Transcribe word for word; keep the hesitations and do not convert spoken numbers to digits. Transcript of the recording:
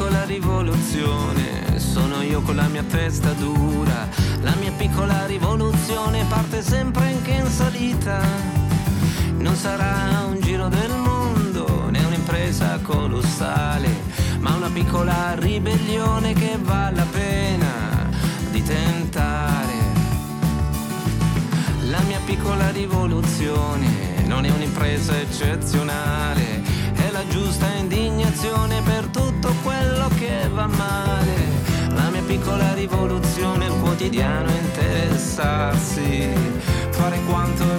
piccola rivoluzione, sono io con la mia testa dura. La mia piccola rivoluzione parte sempre anche in salita. Non sarà un giro del mondo né un'impresa colossale, ma una piccola ribellione che vale la pena di tentare. La mia piccola rivoluzione non è un'impresa eccezionale, è la giusta indignazione per tutto quello che va male. La mia piccola rivoluzione è il quotidiano interessarsi, fare quanto